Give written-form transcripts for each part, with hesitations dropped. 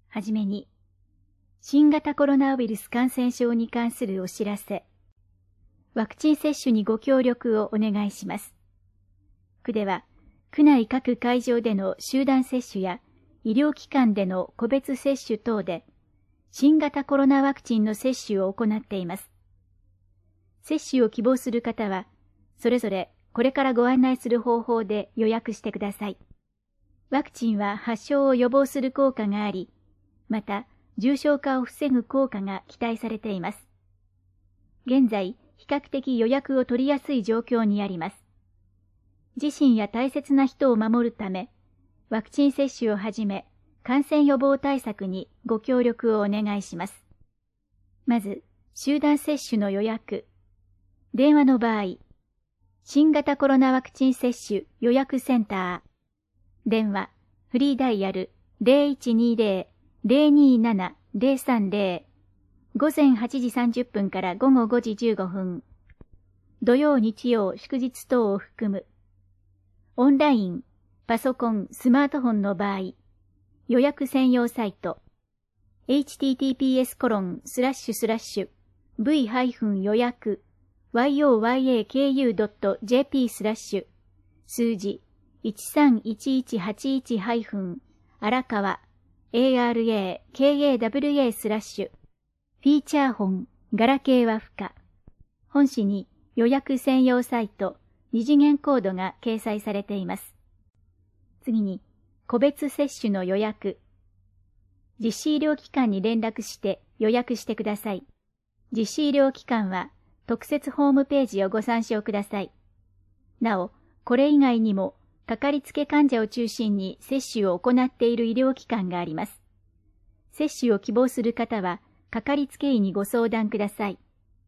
はじめに、新型コロナウイルス感染症に関するお知らせ。ワクチン接種にご協力をお願いします。区では、区内各会場での集団接種や医療機関での個別接種等で、新型コロナワクチンの接種を行っています。接種を希望する方は、それぞれこれからご案内する方法で予約してください。ワクチンは発症を予防する効果があり、また重症化を防ぐ効果が期待されています。現在、比較的予約を取りやすい状況にあります。自身や大切な人を守るため、ワクチン接種をはじめ、感染予防対策にご協力をお願いします。まず、集団接種の予約。電話の場合、新型コロナワクチン接種予約センター。電話、フリーダイヤル 0120-027-030。午前8時30分から午後5時15分。土曜日曜祝日等を含む。オンライン、パソコン、スマートフォンの場合、予約専用サイト、https://v-予約yoyaku.jp/ 数字131181- 荒川 ARAKAWA/ フィーチャー本ガラケーは不可。本誌に予約専用サイト2次元コードが掲載されています。次に、個別接種の予約。実施医療機関に連絡して予約してください。実施医療機関は特設ホームページをご参照ください。なお、これ以外にも、かかりつけ患者を中心に接種を行っている医療機関があります。接種を希望する方は、かかりつけ医にご相談ください。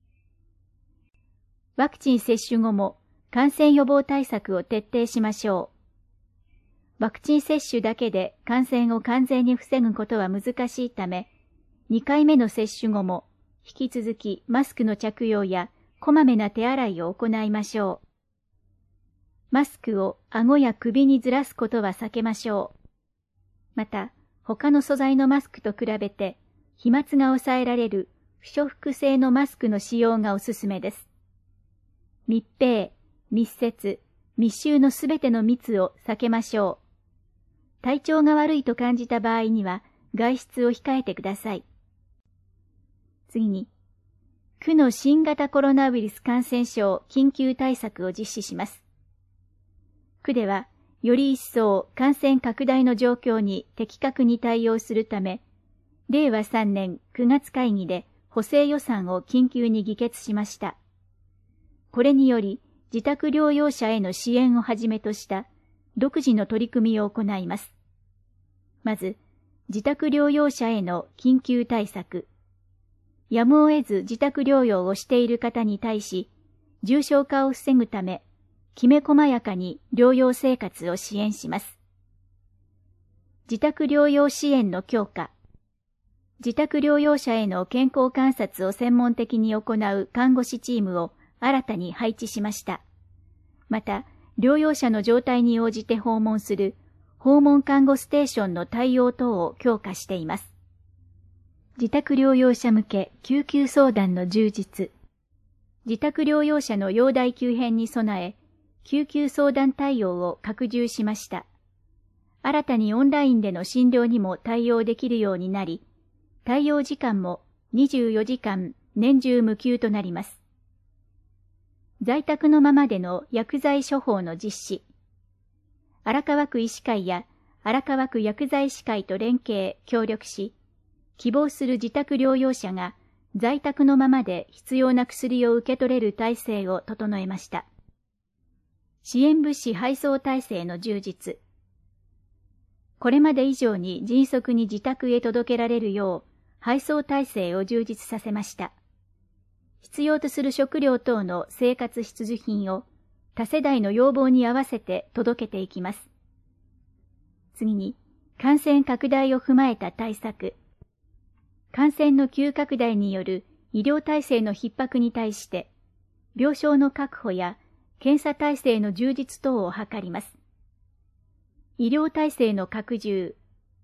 ワクチン接種後も感染予防対策を徹底しましょう。ワクチン接種だけで感染を完全に防ぐことは難しいため、2回目の接種後も引き続きマスクの着用やこまめな手洗いを行いましょう。マスクを顎や首にずらすことは避けましょう。また、他の素材のマスクと比べて、飛沫が抑えられる不織布製のマスクの使用がおすすめです。密閉、密接、密集のすべての密を避けましょう。体調が悪いと感じた場合には外出を控えてください。次に、区の新型コロナウイルス感染症緊急対策を実施します。区では、より一層感染拡大の状況に的確に対応するため、令和3年9月会議で補正予算を緊急に議決しました。これにより、自宅療養者への支援をはじめとした独自の取り組みを行います。まず、自宅療養者への緊急対策。やむを得ず自宅療養をしている方に対し、重症化を防ぐため、きめ細やかに療養生活を支援します。自宅療養支援の強化。自宅療養者への健康観察を専門的に行う看護師チームを新たに配置しました。また、療養者の状態に応じて訪問する訪問看護ステーションの対応等を強化しています。自宅療養者向け救急相談の充実。自宅療養者の容体急変に備え、救急相談対応を拡充しました。新たにオンラインでの診療にも対応できるようになり、対応時間も24時間年中無休となります。在宅のままでの薬剤処方の実施。荒川区医師会や荒川区薬剤師会と連携、協力し、希望する自宅療養者が在宅のままで必要な薬を受け取れる体制を整えました。支援物資配送体制の充実。これまで以上に迅速に自宅へ届けられるよう、配送体制を充実させました。必要とする食料等の生活必需品を多世代の要望に合わせて届けていきます。次に、感染拡大を踏まえた対策。感染の急拡大による医療体制の逼迫に対して、病床の確保や検査体制の充実等を図ります。医療体制の拡充。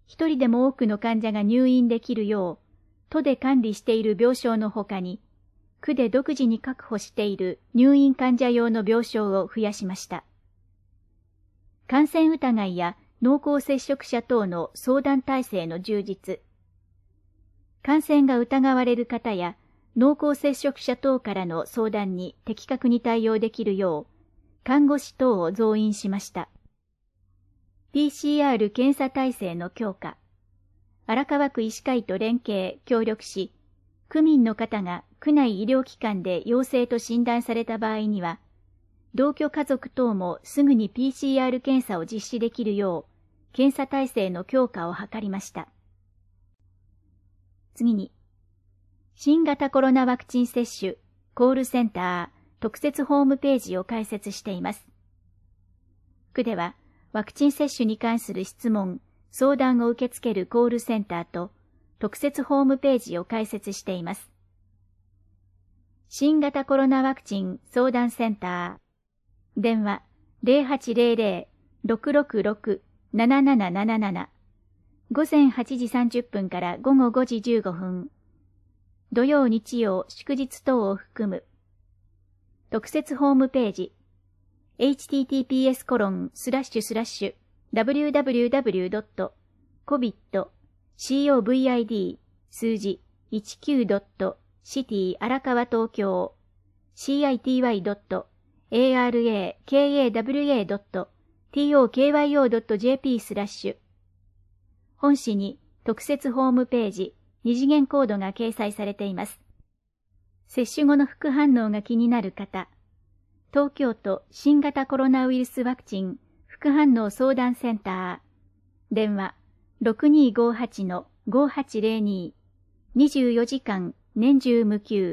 一人でも多くの患者が入院できるよう、都で管理している病床のほかに、区で独自に確保している入院患者用の病床を増やしました。感染疑いや濃厚接触者等の相談体制の充実。感染が疑われる方や濃厚接触者等からの相談に的確に対応できるよう、看護師等を増員しました。PCR 検査体制の強化。荒川区医師会と連携、協力し、区民の方が区内医療機関で陽性と診断された場合には、同居家族等もすぐに PCR 検査を実施できるよう、検査体制の強化を図りました。次に、新型コロナワクチン接種、コールセンター、特設ホームページを開設しています。区では、ワクチン接種に関する質問、相談を受け付けるコールセンターと、特設ホームページを開設しています。新型コロナワクチン相談センター。電話 0800-666-7777。午前8時30分から午後5時15分。土曜日曜祝日等を含む。特設ホームページ。https://www.covid 数字 19.city 荒川東京 city.arakawa.tokyo.jp/ 本誌に特設ホームページ、二次元コードが掲載されています。接種後の副反応が気になる方、東京都新型コロナウイルスワクチン副反応相談センター。電話 6258-5802。24時間年中無休。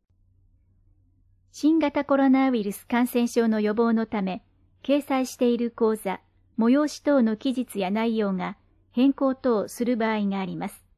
新型コロナウイルス感染症の予防のため、掲載している講座、催し等の期日や内容が変更等する場合があります。